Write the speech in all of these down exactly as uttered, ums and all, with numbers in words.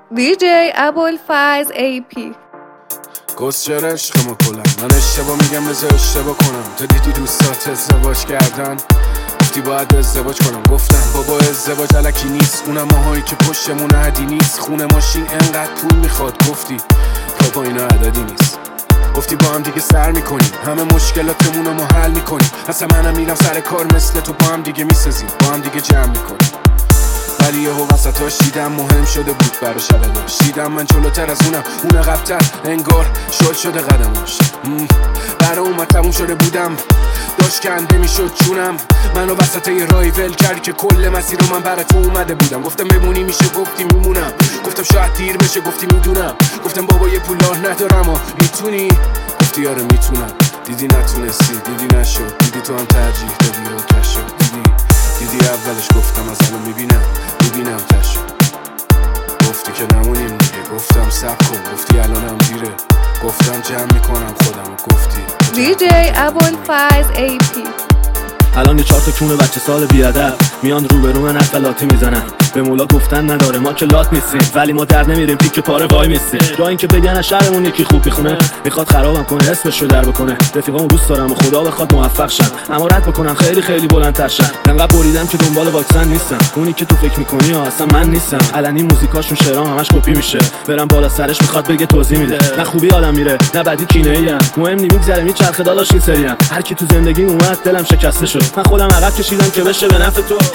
دی جی ابوالفضل ای پی. گوز چرا عشق ما کلن من اشتباه میگم بذار اشتباه کنم. تو دیدی دوستات ازدواج کردن گفتی باید ازدواج کنم. گفتم بابا ازدواج الکی نیست، اونم ماهایی که پشتمون عدی نیست. خونه ماشین انقدر پول میخواد گفتی بابا اینا عددی نیست. گفتی با هم دیگه سر میکنیم همه مشکلاتمون رو ما حل میکنیم. اصلا منم میرم سر کار مثل تو با هم دیگه میسازیم با هم دیگه جمع میکنیم. ولی یهو وسطاش دیدم مهم شده بود برا شبداش. دیدم من جلوتر از اونم اون عقب‌تر انگار شل شده قدماش. برا اومد تموم شده بودم داشت کنده میشد جونم. منو وسط یه راهی ول کردی که کل مسیر رو من برا تو اومده بودم. گفتم بمونی میشه گفتی میمونم. گفتم شاید دیر بشه گفتی میدونم. گفتم بابا یه پولار ندارم و میتونی گفتی آره میتونم. دیدی نتونستی دیدی نشد دیدی تو هم ترجیح دادی و کشد. دیدی دیدی اولش گفتم از الان میبینم میبینم تشو. گفتی که نمونیم دیگه گفتم سب کن. گفتی الانم دیره گفتم جمع میکنم خودم و گفتی دی جی ابوالفضل ای پی. الان یه چهار تا کونه بچه سال بیادب میان روبرو من حرف لاتی میزنن. به مولا گفتن نداره ما که لات نیستیم ولی ما در نمیریم پیک پاره وای میستیم. جا این که بگن از شهرمون یکی خوب میخونه میخواد خرابم کنه اسمش رو در بکنه. رفیقامو دوست دارم و خدا بخواد موفق شن اما رد بکنم خیلی خیلی بلندتر شن. انقدر بریدم که دنبال واکسن نیستم. اونی که تو فکر میکنی ها اصلا من نیستم. علنی موزیکاشون شعرام همش کپی میشه. برم بالا سرش میخواد بگه توضیح میده. نه خوبی آدم میره نه بدی کینه ایم. مهم نی میگذره میچرخه داداش این سریم. هر کی تو زندگی اومد دلم شکسته شد. من خودم عقب کشیدم که بشه به نفع تو.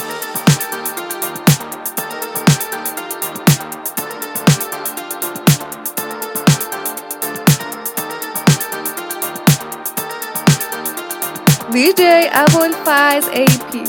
دی جی ابوالفضل ای پی.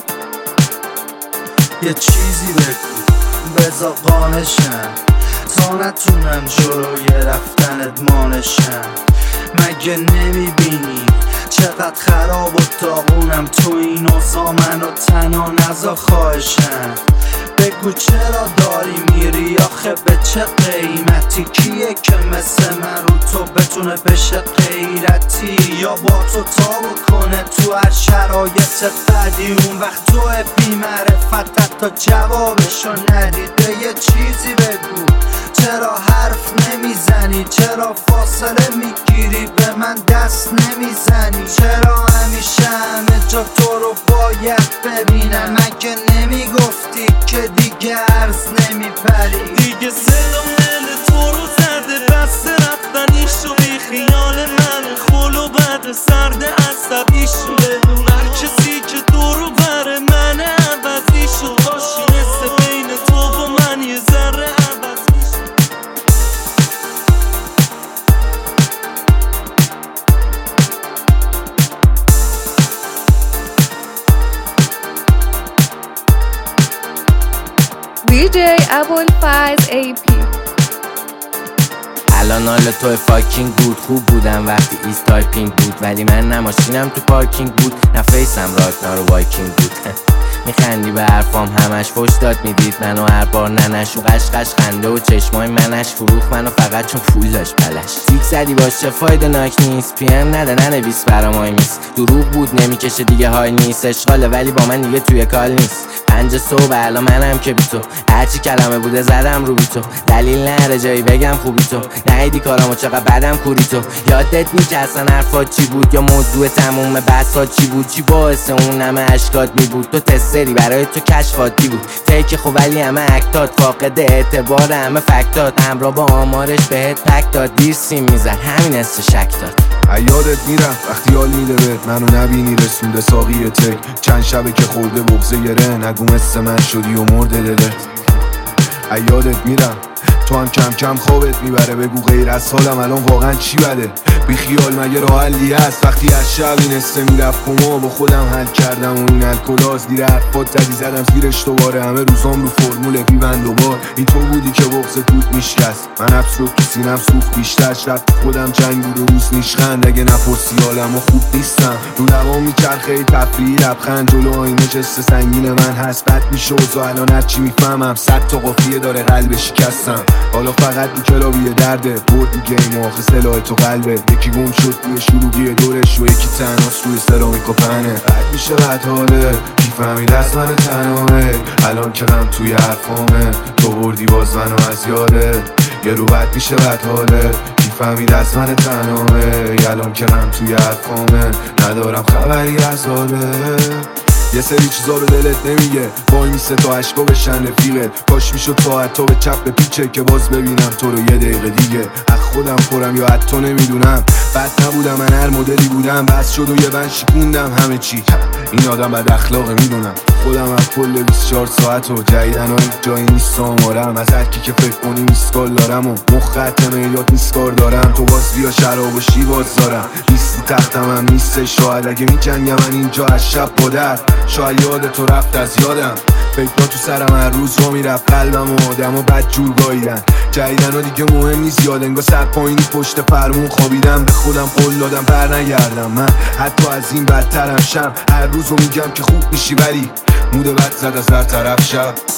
یه چیزی بگو بذار قانشم تا نتونم جلوی رفتنت مانشم. مگه نمیبینی چقدر خراب و داغونم تو این اوضاع منو تنها نذار خواهشم. بگو چرا داری میری آخه به چه قیمتی؟ کیه که مثل من رو تو بتونه بشه غیرتی یا با تو تا بکنه تو هر شرایط بدی؟ اون وقت تو بی معرفت تا جوابشو ندیده. یه چیزی بگو چرا حرف نمیزنی؟ چرا فاصله میگیری به من دست نمیزنی؟ چرا همیشه همه جا تو رو باید ببینم؟ مگه نمیگفتی که دیگه عرض نمیپری؟ دیگه صدام دل تو رو زده بسته رفتنی شو. بی خیال من خل و بد سرد عصبی شو. بدون هر کسی که دورو بره من عوضی شو. باشی مثل بین تو و من یه ذره عوضی شو. دی جی ابوالفضل ای پی. الان حال تو فاکینگ بود. خوب بودم وقتی ایست تایپینگ بود ولی من نه ماشینم تو پارکینگ بود نه فیسم راکنار و وایکینگ بود. میخندی به حرفام همش فوش داد میدید منو هر بار ننش و قشقش خنده و چشمای منش فروخ منو فقط چون پول داشت بلش. تیک زدی باش چه فایده ناک نیست. پی ام نده ننویس برامای نیست. دروغ بود نمیکشه دیگه های نیست. اشغاله ولی با من دیگه توی کال نیست. پنج صبح الان منم که بی تو هرچی کلمه بوده زدم رو بی تو. دلیل نره جایی بگم خوبی تو نهیدی کارامو چقدر بدم کوری تو. یادت نی که اصلا حرفات چی بود یا موضوع تموم بحثات چی بود؟ چی باعث اون همه اشکات می بود؟ تو تستری برای تو کشفاتی بود تیک خب ولی همه اکتات فاقد اعتبار همه فکتات. همراه با آمارش بهت پک داد دیر سیم میزد همین است شک داد. یادت میرم وقتی حال میده بهت منو نبینی رسونده ساقی تک. چند شبه که خورده بغضه گره نگو مثل من شدی و مرده دلت. یادت میرم تو هم کم کم خوابت میبره. بگو غیر از حالم الان واقعا چی بده؟ بی خیال مگه راه حلی هست؟ وقتی از شب این استه میرفت کما با خودم حل کردم و این الکلاس دیر حرفات زدی زدم زیرش دوباره. همه روزام رو فرمول پیوند دوبار. این تو بودی که بغض توت میشکست. من حبس رو تو سینم سوخت بیشتر. شب خودم جنگ بود و روز نیشخند. اگه نپرسی حالم و خوب نیستم. رو دوام میچرخه تفریحی لبخند جلو آینه جست سنگین من هست. بد میشه و الان هرچی میفهمم صد تا قافیه داره قلب شکستم. حالا فقط این کلابی درده بردی گیم آخه سلاح تو قلبه یکی گم شد توی شلوغی دورش و یکی تنهاست روی سرامیک و پنه بد میشه بد حاله کی فهمید از من تنهاه الان که غم توی حرفامه تو بردی باز منو از یاده یه رو بد میشه بد حاله کی فهمید از من تنهاه الان که غم توی حرفامه ندارم خبری از حاله یه سری چیزا رو دلت نمیگه وای میسه تا عشقا بشن رفیقت کاش میشد ساعت تا به چپ بپیچه که باز ببینم تو رو یه دقیقه دیگه از خودم خورم یا حتی نمیدونم بد نبودم من هر مدلی بودم بس شد و یه بند شکوندم همه چی این آدم بد اخلاقه میدونم خودم از کل بیست و چهار ساعت و جدیدن ها جایی نیست آمارم از هرکی که فکر کنی میسکال دارم و مخت میلات نیست کار دارم تو باز بیا شراب و شیواز دارم نیستی تختم هم نیسته شاید اگه میجنگم من اینجا از شب با در شاید یاد تو رفت از یادم فکرها تو سرم هر روز رو میرفت قلبم و آدم و بد جور گاییدن جدیدن ها دیگه مهم نیست یاد انگاه سر پایینی پشت فرمون خوابیدم به خودم قول دادم بر نگردم من حتی از این بدترم شم هر روز رو میگم که خوب میشی ولی موده بد زد از هر طرف شب